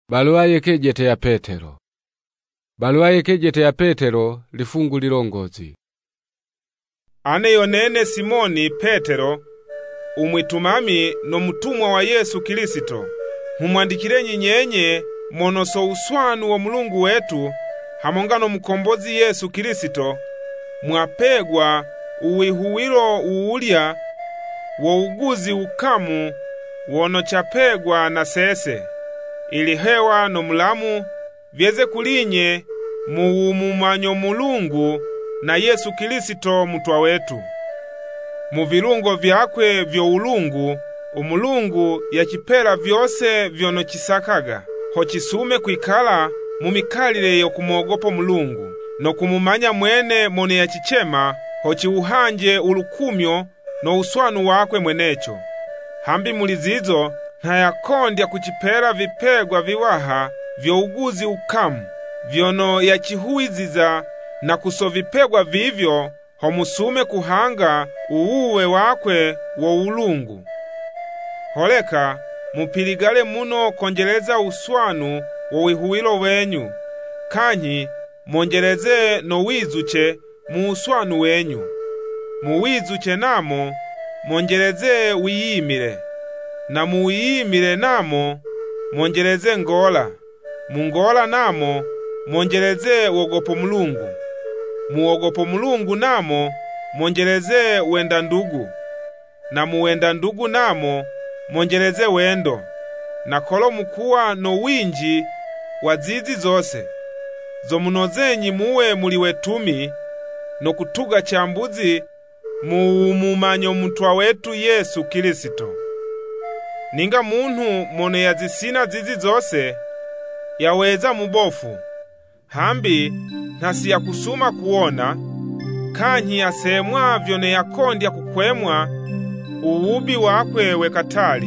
Barua yekejete ya Petero. Barua yekejete ya Petero lifungu lilongozi. Ane yonene Simoni Petero, umwitumami no mutumwa wa Yesu Kilisito, humwandikirenyi nyenye monoso uswanu wa Mulungu wetu hamonga no mukombozi Yesu Kilisito, mwapegwa uwihuwilo uulya wo uguzi ukamu wono chapegwa na sese, ili hewa no mulamu vyeze kulinye muumumanyo Mulungu na Yesu Kilisito mutwa wetu. Mu vilungo vyakwe vyo ulungu, umulungu yachipela vyose vyono chisakaga, ho chisume kwikala mu mikalile yo kumogopa Mulungu, no kumumanya mwene mone yachichema, ho chiuhanje ulukumyo no uswanu wakwe mwenecho. Hambi mulizizo ntayakondya kuchipela vipegwa viwaha vyo uguzi ukamu, vyono yachihuiziza na kusovipegwa vivyo, homusume kuhanga uuwe wakwe wo ulungu. Holeka mupiligale muno konjeleza uswanu wo wihuwilo wenyu, kanyi monjeleze no wizuche mu uswanu wenyu. Mu wizuche namo monjeleze wiyimile, na mu wiyimile namo monjeleze ngola, mu ngola namo monjeleze wogopo Mulungu, mu wogopo Mulungu namo monjeleze wenda ndugu, na mu wenda ndugu namo monjeleze wendo, na kolo mukuwa no winji wa zizi zose, zomunozenyi muwe muli wetumi no kutuga chambuzi muumumanyo mutwa wetu Yesu Kilisito. Ninga muntu mone yazisina zizi zose yaweza mubofu, hambi ntasi ya kusuma kuona, kanyi yasemwa vyone yakondya kukwemwa uubi wakwe wekatali.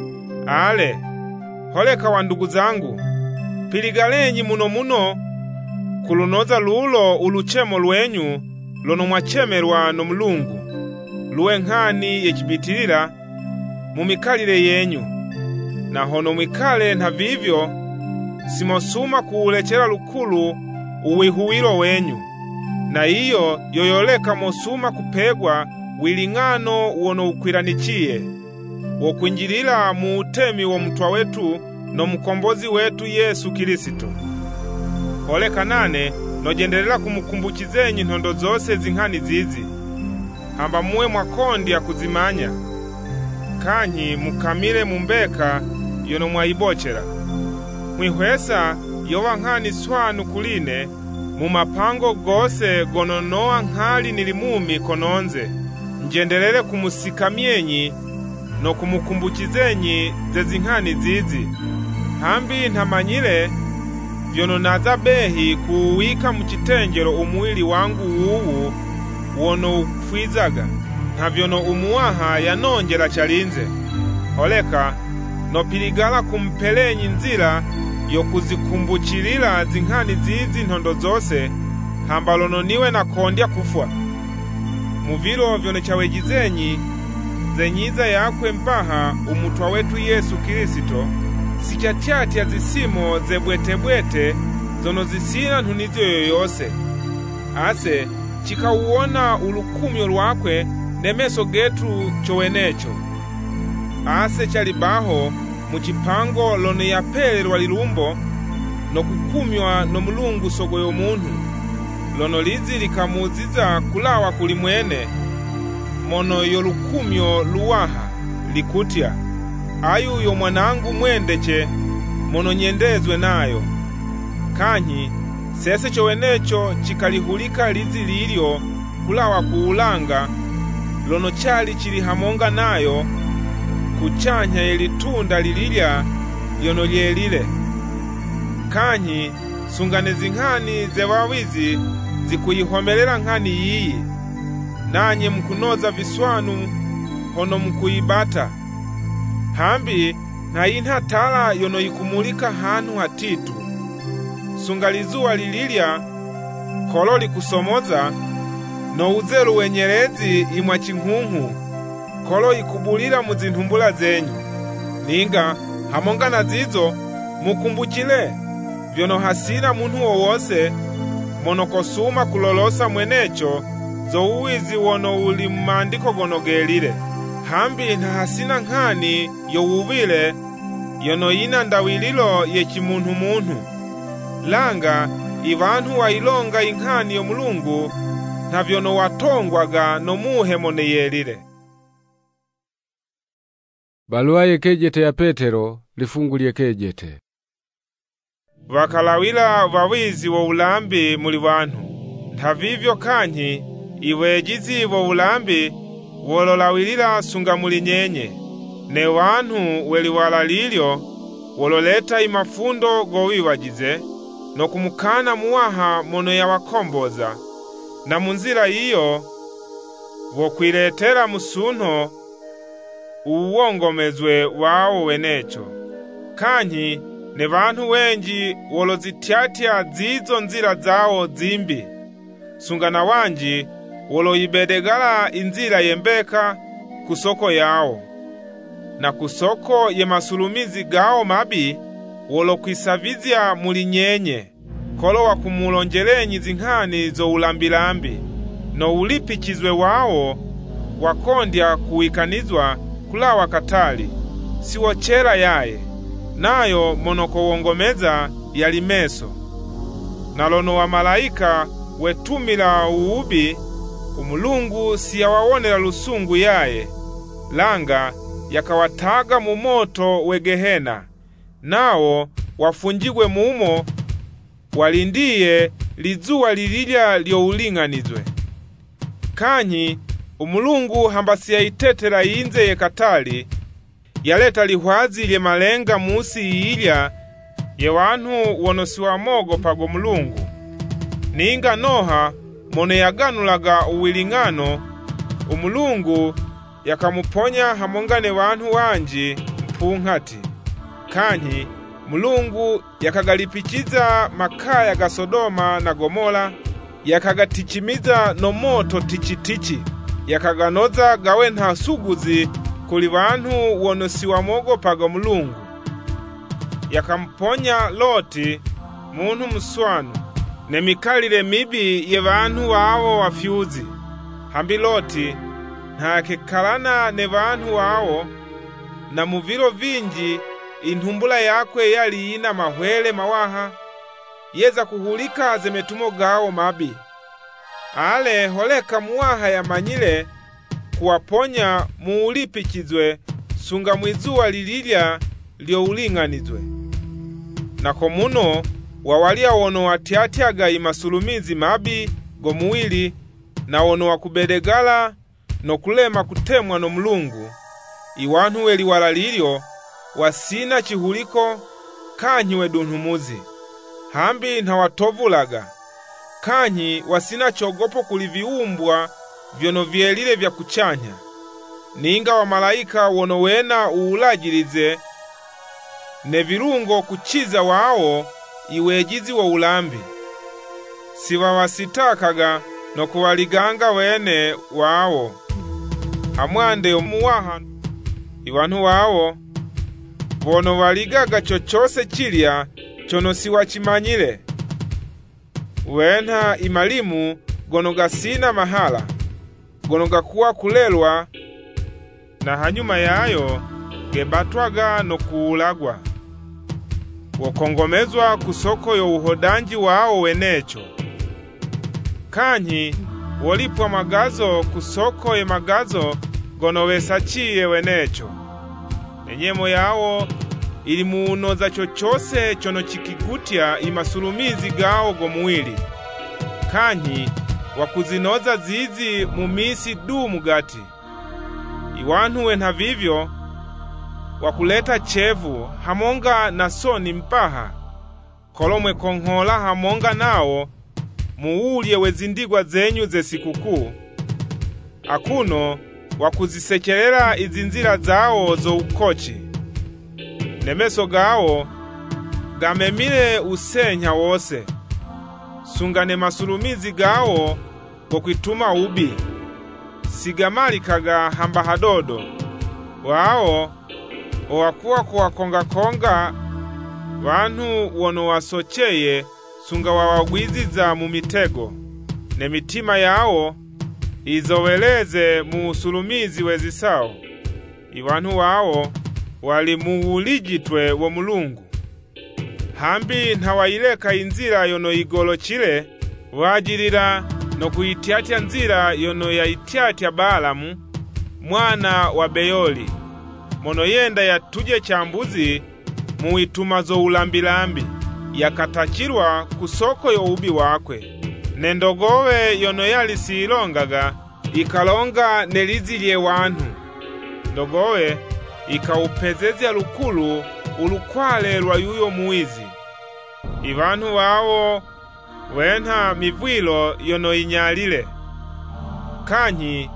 Ale, holeka wa ndugu zangu, piligalenyi muno muno kulunoza lulo uluchemo lwenyu lono mwachemerwa no Mulungu, luwe nghani yechibitilila mumikalile yenyu, na hono mwikale nta vivyo simosuma kuulechela lukulu uwihuwilo wenyu, na iyo yoyoleka mosuma kupegwa wiling'ano wono ukwilanichiye wokwinjilila mu utemi wo mutwa wetu no mukombozi wetu Yesu Kilisito. Holeka nane nojendelela kumukumbuchizenyi ntondo zose zinghani zizi, hamba muwe mwakondya kuzimanya, kanyi mukamile mumbeka yono mwayibochela. Mwihwesa yowa nghani swanu kuline mu mapango gose gono Noa nkhali nilimumi kononze, njendelele kumusikamyenyi no kumukumbuchizenyi zezinghani zizi. Hambi ntamanyile vyono naza behi kuwika muchitenjelo umuwili wangu uwu wono ufwizaga, na vyono umuwaha yanonjela chalinze. Holeka nopiligala kumpelenyi nzila yokuzikumbuchilila zinghani zizi ntondo zose, hamba lono niwe nakondya kufwa. Muvilo vyono chawejizenyi zenyiza yakwe mpaha umutwa wetu Yesu Kilisito, sichatyatya zisimo zebwetebwete zono zisina ntunizo yoyose. Ase chikauona ulukumyo lwakwe nemeso getu chowenecho. Ase chalibaho muchipango lono yapelelwa lilumbo no kukumywa no Mulungu sogoyo muntu, lono lizi likamuziza kulawa kulimwene, mono yolukumyo luwaha likutya, ayu yo mwanangu mwendeche mono nyendezwe nayo. Kanyi sese chowenecho chikalihulika lizi lilyo kulawa kuulanga lono chali chili hamonga nayo, kuchanya yelitunda lililya yono lyelile. Kanyi sungane zinghani zewawizi zikuyihomelela nghani yiyi, nanye mkunoza viswanu hono mkuyibata. Hambi ntayinha tala yono yikumulika hantu hatitu. Sungalizuwa lililya kolo likusomoza, no uzelu wenyelezi imwa chinghunghu kolo ikubulila mu zintumbula zenyu. Ninga hamonga na zizo mukumbukile vyono hasina muntu wowose mono kosuma kulolosa mwenecho zo uwizi wono uli mmandiko gono gelile. Hambi nta hasina nkhani yowuvile yono yina ndawililo yechimuntu. Langa ivantu wailonga inkhani yo Mulungu na vyono watongwaga no muhe mone yelile. Balua yekejete ya Petero lifungu lyekejete. Wakalawila wawizi wo ulambi muli vantu. Ntavivyo kanyi iwejizi wo ulambi wololawilila sunga muli nyenye. Ne wantu weliwala lilyo wololeta imafundo gowiwajize no kumukana muwaha mono ya wakomboza. Na munzira iyo wokwiletera musunho uwongomezwe wao wenecho. Kanyi ne vantu wenji wolozityatia zizo nzira zao zimbi. Sungana wanji woloibedegala inzira yembeka kusoko yao. Na kusoko ye masulumizi gao mabi wolokwisavizya muli nyenye. Kolo wakumulonjelenyi zinkhani zo ulambilambi. No ulipikizwe wao wakondya kuwikanizwa kulawa katali. Siwochera yaye. Nayo monoko wongomeza yalimeso. Nalono wa malaika wetumila uubi, Umulungu siyawawonela lusungu yaye. Langa yakawataga mu moto we Gehena. Nao wafunjigwe mumo walindiye lizuwa lililya lyoulinganizwe. Kanyi Umulungu hambasiya itetela inze ye katali yaleta lihwazi lye malenga musi ilya ye wantu wono siwamogo pago Mulungu. Ninga Noha mono yaganulaga uwiling'ano, Umulungu yakamuponya hamongane wantu wanji mpunghati. Kanyi Mulungu yakagalipichiza makaya ga Sodoma na Gomora, yakagatichimiza no moto tichitichi, yakaganoza gawe nta suguzi kuli vantu wono siwamogopaga Mulungu. Yakamponya Loti muntu muswanu ne mikalile mibi ye vantu wawo wafyuzi. Hambi Loti ntakekalana ne vantu wawo, na muvilo vinji intumbula yakwe yali ina mahwele mawaha yeza kuhulika zemetumo gawo mabi. Ale holeka muwaha yamanyile kuwaponya muulipikizwe sunga mwizuwa lililya lyoulinganizwe. Nako muno wawalia wono watyatyaga imasulumizi mabi gomuwili na wono wakubedegala no kulema kutemwa no Mulungu. Iwantu weliwala lilyo wasina chihuliko kanyi wedunhumuzi. Hambi ntawatovulaga. Kanyi wasina chogopo kuliviumbwa vyono vyelile vya kuchanya. Ninga wa malaika wono wena uulajilize ne virungo kuchiza wao iwejizi wa ulambi. Siwawasitakaga no kuwaliganga wene wao. Hamwande omuwaha iwantu wao wono waligaga chochose chilya chono siwachimanyile. Wena imalimu gono gasina mahala, gono gakuwa kulelwa, na hanyuma yayo gebatwaga no kuulagwa. Wokongomezwa kusoko yo uhodanji wao wenecho. Kanyi wolipwa magazo kusoko ye magazo gono wesachiye wenecho. Nenyemo yao ili muunoza chochose chono chikigutya imasulumizi gao gomuwili. Kanyi wakuzinoza zizi mumisi du mugati. Iwantu wena vivyo wakuleta chevu hamonga na soni mpaha. Kolomwe konghola hamonga nao muulye wezindigwa zenyu ze sikukuu. Akuno wakuzisekelela izinzira zao zo ukochi. Nemeso gao gamemile usenya wose. Sungane masulumizi gao gokwituma ubi. Sigamalikaga hamba hadodo. Wao owakuwa kuwakonga-konga bantu wono wasocheye sunga wawagwiziza mu mitego, ne mitima yawo izoweleze mu sulumizi wezisawo. Ibantu wawo wali mu ulijitwe wo Mulungu. Hambi ntawayileka inzira yono igolokile, wajilira no kuitiatya nzira yono yaitiatya Balamu mwana wa Beyoli, mono yenda yatuje chambuzi mu ituma zo ulambilambi, yakatachirwa kusoko yo ubi wakwe. Nendogowe yono yali silongaga, ikalonga nelizilye wantu. Ndogowe ikaupezezya lukulu ulukwale lwa yuyo muizi. Ibantu wawo wenha mivwilo yono inyalile. Kanyi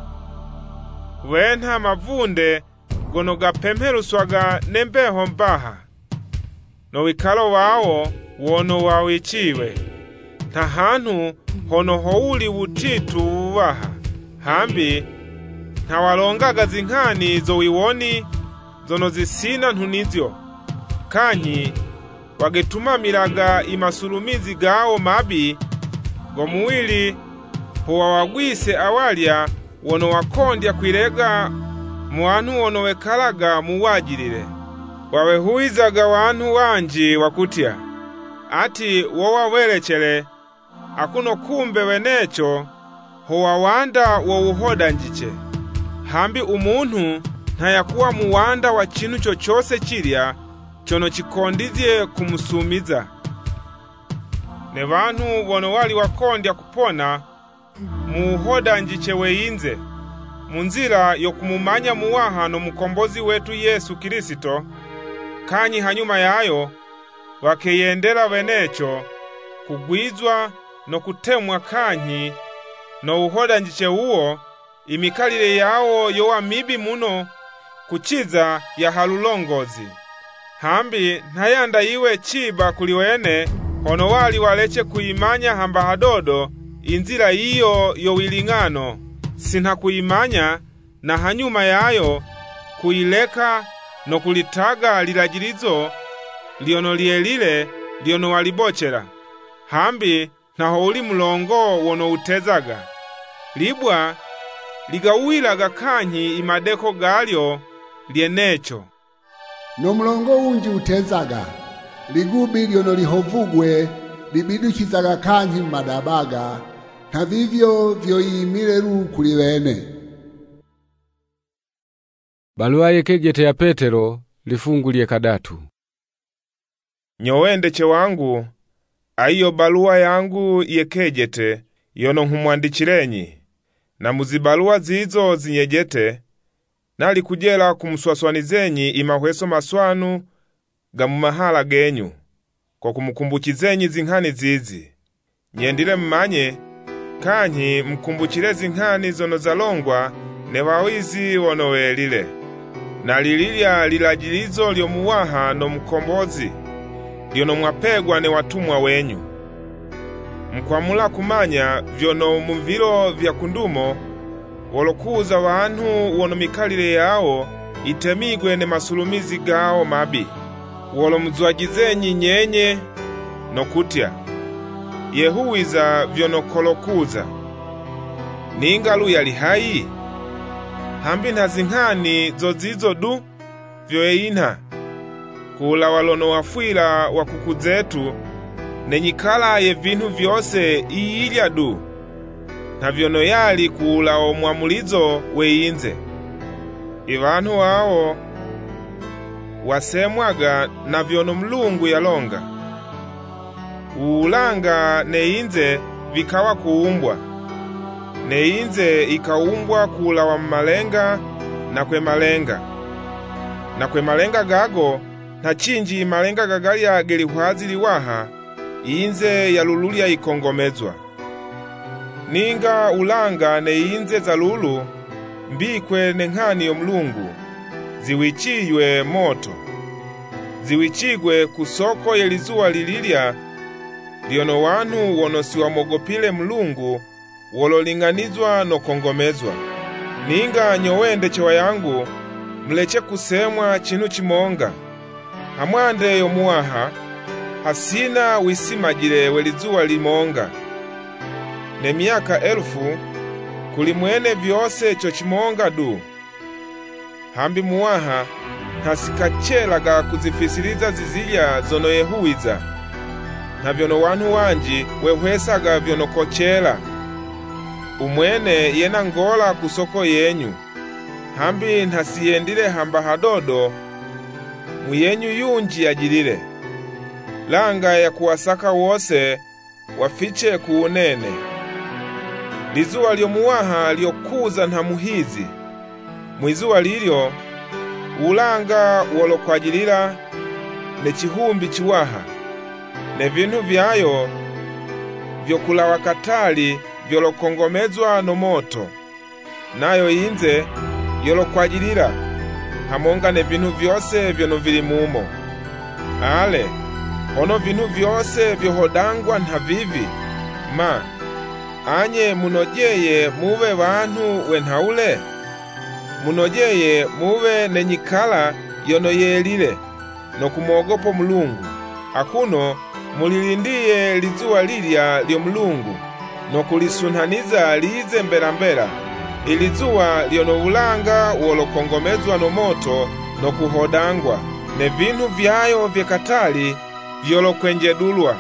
wenha mavunde gono gapemheluswaga nembeho mbaha. No wikalo wawo wono wawichiwe. Ntahantu hono houli utitu uwaha. Hambi ntawalongaga zinkhani zo wiwoni zono zisina ntunizyo. Kanyi wagetumamiraga imasulumizi gawo mabi go muwili huwa wagwise awalya wono wakondya kwirega muwantu wono wekalaga muwajilile. Wawehuizaga wantu wanji wakutya ati wowawelechele akuno kumbe wenecho huwa wanda wo uhoda njiche. Hambi umuntu ntayakuwa muwanda wa chinu chochose chilya chono chikondizye kumusumiza. Ne bantu wono wali wakondya kupona muhoda njiche weyinze munzira yo kumumanya muwaha no mukombozi wetu Yesu Kristo. Kanyi hanyuma yayo wakeyendera wenecho kugwizwa no kutemwa kanyi no uhoda njiche uwo imikalile yawo yowa mibi muno kuchiza ya halulongozi. Hambi ntayanda iwe chiba kuliwene hono wali waleche kuimanya hamba hadodo inzira iyo yo wilingano. Sinha kuimanya na hanyuma yayo kuileka no kulitaga lilajilizo liono lielile liono walibochera. Hambi naho uli mulongo wono utezaga. Libwa ligawiraga kanyi imadeko galyo lienecho. No mulongo unji utezaga, ligubi liono lihovugwe libidukizaga kanyi madabaga, na vivyo vyoyimileru kuliwene. Balua yekejete ya Petero lifungulie kadatu. Nyowendeche wangu, aiyo balua yangu yekejete yono humwandichirenyi, na muzibalua zizo zinyejete, nali kujela kumuswaswanizenyi imahweso maswanu gamumahala genyu, kwa kumukumbuchizenyi zinkhani zizi. Nyendile mmanye, kanyi mkumbuchile zinkhani zono zalongwa ne wawizi wono welile. Na lililya lilajilizo lyomuwaha no mkombozi, lyono mwapegwa ne watumwa wenyu. Mkwamula kumanya vyono muvilo vya kundumo wolokuza wantu wono mikalile yawo itemigwe ne masulumizi gao mabi. Wolo mzwajizenyi nyenye no kutya yehuwiza vyono kolokuza. Ningalu yali hai? Hambi na zinkhani zozizo du vyoyina kula walono wafwila wakukuzetu nenyikala ye vinhu vyose iyilya du, na vyono yali kula omwamulizo weyinze. Ivanhu wawo wasemwaga na vyono Mulungu yalonga. Uulanga neyinze vikawa kuumbwa, neyinze ikaumbwa kula wa malenga na kwe malenga. Na kwe malenga gago na chinji malenga gagalya gelihwazi liwaha inze yalululya ikongomezwa. Ninga ulanga neyinze za lulu mbikwe nenghani yo Mulungu ziwichiywe moto, ziwichigwe kusoko yelizuwa lililya liono wantu wono siwamogopile Mulungu wololinganizwa no kongomezwa. Ninga nyowendeche wayangu mleche kusemwa chinu chimonga. Hamwande yo muwaha hasina wisimajile welizuwa limonga. Ne myaka 1000 kuli mwene vyose chochimonga du. Hambi muwaha hasikachelaga kuzifisiliza zizilya zono yehuwiza, na vyono wanhu wanji wehwesaga vyono kochela. Umwene yena ngola kusoko yenyu, hambi nhasiyendile hamba hadodo muyenyu yunji ajilile. Langa ya kuwasaka wose wafiche kuunene. Lizuwa lyomuwaha lyokuza nhamuhizi, mwizuwa lilyo ulanga wolokwajilila ne chihumbi chiwaha, ne vinhu vyayo vyokulawa katali vyolokongomezwa no moto, nayo inze yolokwajilila hamonga ne vinhu vyose vyono vili mumo. Ale, ono vinhu vyose vyohodangwa nhavivi, anye munojeye muwe bantu wenhaule? Munojeye muwe nenyikala yono yelile no kumogopo Mulungu, akuno mulilindiye lizuwa lilya lyo Mulungu no kulisunhaniza lize mbelambela, ilizuwa lyono ulanga wolokongomezwa no moto no kuhodangwa, ne vinhu vyayo vyekatali vyolokwenjedulwa.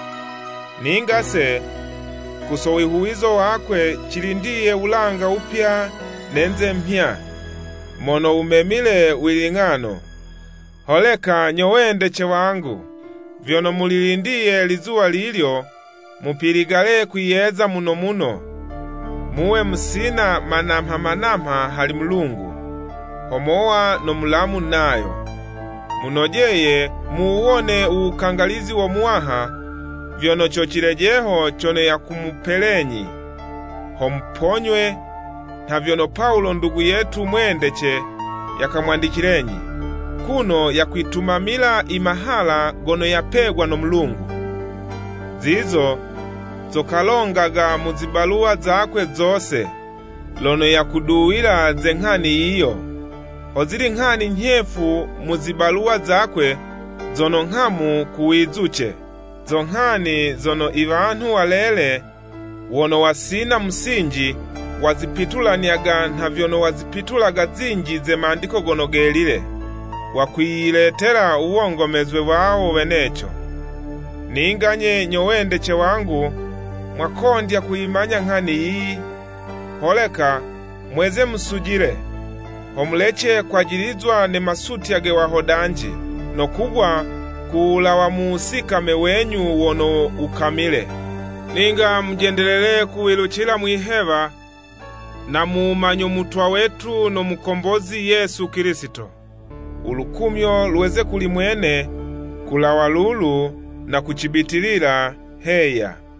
Ningase kusowihuwizo wakwe chilindiye ulanga upya nenze mpya, mono umemile wiling'ano. Holeka nyowendeche wangu, vyono mulilindiye lizuwa lilyo, mupiligale kwiyeza muno muno, muwe musina manamha hali Mulungu, homowa no mulamu nayo. Munojeye muwone ukangalizi wa muwaha, vyono chochilejeho chone ya kumupelenyi, homponywe na vyono Paulo ndugu yetu mwendeche yakamwandikilenyi, kuno ya kwitumamila imahala gono yapegwa no Mulungu. Zizo zokalongaga muzibaluwa zakwe zose, lono ya kuduwila zenghani iyo. Ozili nghani nyefu muzibaluwa zakwe zono nghamu kuwizuche, zonghani zono ivanhu walele wono wasina msinji wazipitulanyaga na vyono wazipitulaga zinji ze maandiko gono gelile, wakwiyiletela uwongomezwe wao wenecho. Ninganye nyowendeche wangu, mwakondya kuimanya nghani iyi. Holeka mweze musujile, homuleche kwajilizwa ne masuti yage wahodanji, no kubwa kuulawa muusikame wenyu wono ukamile. Ninga mjendelele kuwiluchila mwiheva na muumanyo mutwa wetu no mukombozi Yesu Kristo. Ulukumyo luweze kulimwene kulawa lulu na kuchibitilila heya.